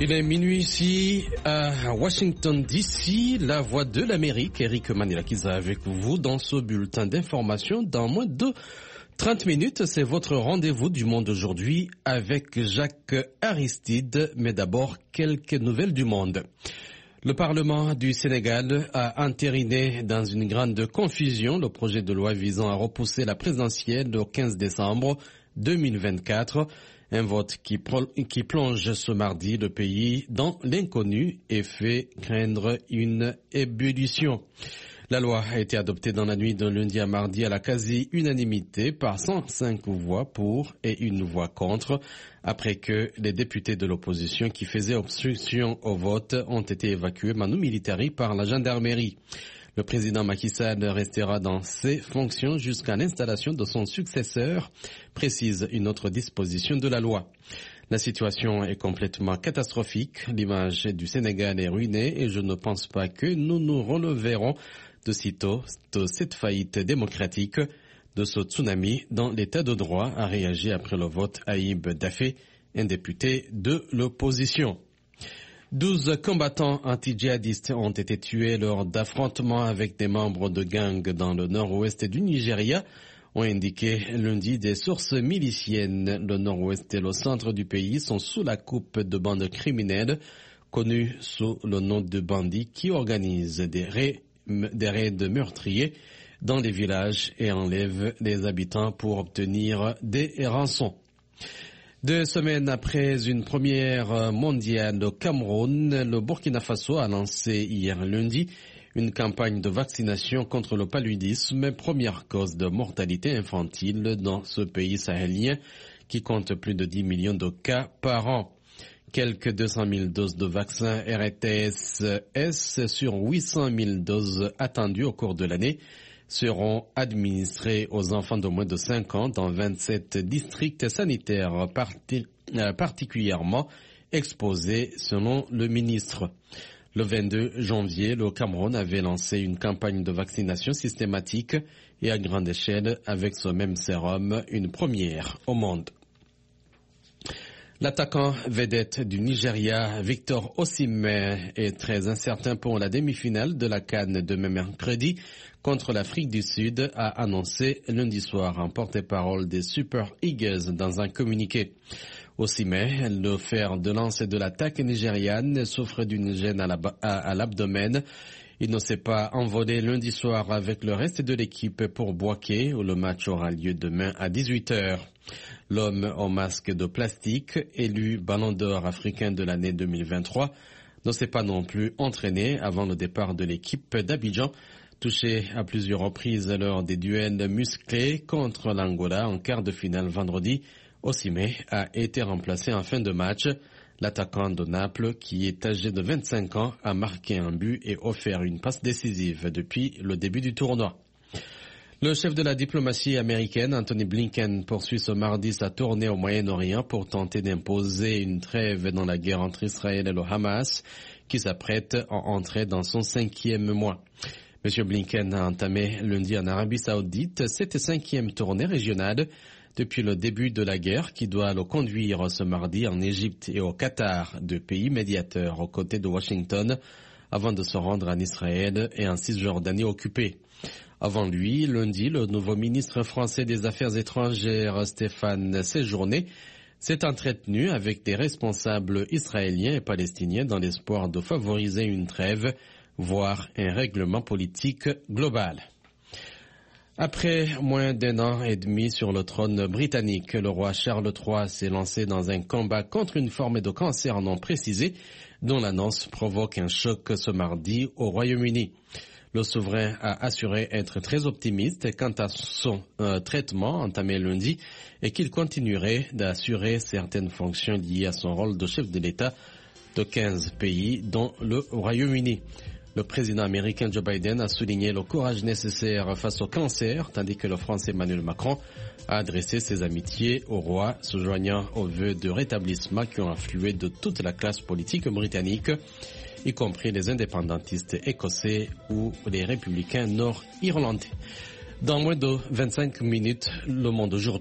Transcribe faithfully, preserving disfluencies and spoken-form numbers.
Il est minuit ici à Washington D C, la voix de l'Amérique. Eric Manilakiza avec vous dans ce bulletin d'information. Dans moins de trente minutes, c'est votre rendez-vous du monde aujourd'hui avec Jacques Aristide. Mais d'abord, quelques nouvelles du monde. Le Parlement du Sénégal a entériné dans une grande confusion le projet de loi visant à repousser la présidentielle au quinze décembre deux mille vingt-quatre. Un vote qui, qui plonge ce mardi le pays dans l'inconnu et fait craindre une ébullition. La loi a été adoptée dans la nuit de lundi à mardi à la quasi-unanimité par cent cinq voix pour et une voix contre, après que les députés de l'opposition qui faisaient obstruction au vote ont été évacués manu militari par la gendarmerie. Le président Macky Sall restera dans ses fonctions jusqu'à l'installation de son successeur, précise une autre disposition de la loi. La situation est complètement catastrophique. L'image du Sénégal est ruinée et je ne pense pas que nous nous releverons de sitôt de cette faillite démocratique, de ce tsunami dans l'état de droit, a réagi après le vote Aïb Dafé, un député de l'opposition. Douze combattants anti-djihadistes ont été tués lors d'affrontements avec des membres de gangs dans le nord-ouest du Nigeria, ont indiqué lundi des sources miliciennes. Le nord-ouest et le centre du pays sont sous la coupe de bandes criminelles, connues sous le nom de bandits, qui organisent des raids, des raids meurtriers dans les villages et enlèvent les habitants pour obtenir des rançons. Deux semaines après une première mondiale au Cameroun, le Burkina Faso a lancé hier lundi une campagne de vaccination contre le paludisme, première cause de mortalité infantile dans ce pays sahélien qui compte plus de dix millions de cas par an. Quelques deux cent mille doses de vaccins R T S S sur huit cent mille doses attendues au cours de l'année seront administrés aux enfants de moins de cinq ans dans vingt-sept districts sanitaires parti, euh, particulièrement exposés selon le ministre. Le vingt-deux janvier, le Cameroun avait lancé une campagne de vaccination systématique et à grande échelle avec ce même sérum, une première au monde. L'attaquant vedette du Nigeria, Victor Osimhen, est très incertain pour la demi-finale de la CAN demain mercredi contre l'Afrique du Sud, a annoncé lundi soir en porte-parole des Super Eagles dans un communiqué. Osimhen, le fer de lance de l'attaque nigériane, souffre d'une gêne à, la, à, à l'abdomen. Il ne s'est pas envolé lundi soir avec le reste de l'équipe pour Bouaké, où le match aura lieu demain à dix-huit heures. L'homme au masque de plastique, élu Ballon d'Or africain de l'année deux mille vingt-trois, ne s'est pas non plus entraîné avant le départ de l'équipe d'Abidjan, touché à plusieurs reprises lors des duels musclés contre l'Angola en quart de finale vendredi. Osimhen a été remplacé en fin de match. L'attaquant de Naples, qui est âgé de vingt-cinq ans, a marqué un but et offert une passe décisive depuis le début du tournoi. Le chef de la diplomatie américaine, Anthony Blinken, poursuit ce mardi sa tournée au Moyen-Orient pour tenter d'imposer une trêve dans la guerre entre Israël et le Hamas, qui s'apprête à entrer dans son cinquième mois. M. Blinken a entamé lundi en Arabie Saoudite cette cinquième tournée régionale depuis le début de la guerre qui doit le conduire ce mardi en Égypte et au Qatar, deux pays médiateurs aux côtés de Washington, avant de se rendre en Israël et en Cisjordanie occupée. Avant lui, lundi, le nouveau ministre français des Affaires étrangères, Stéphane Séjourné, s'est entretenu avec des responsables israéliens et palestiniens dans l'espoir de favoriser une trêve, voire un règlement politique global. Après moins d'un an et demi sur le trône britannique, le roi Charles trois s'est lancé dans un combat contre une forme de cancer non précisée, dont l'annonce provoque un choc ce mardi au Royaume-Uni. Le souverain a assuré être très optimiste quant à son euh, traitement entamé lundi et qu'il continuerait d'assurer certaines fonctions liées à son rôle de chef de l'État de quinze pays, dont le Royaume-Uni. Le président américain Joe Biden a souligné le courage nécessaire face au cancer, tandis que le Français Emmanuel Macron a adressé ses amitiés au roi, se joignant aux vœux de rétablissement qui ont afflué de toute la classe politique britannique, y compris les indépendantistes écossais ou les républicains nord-irlandais. Dans moins de vingt-cinq minutes, le monde aujourd'hui.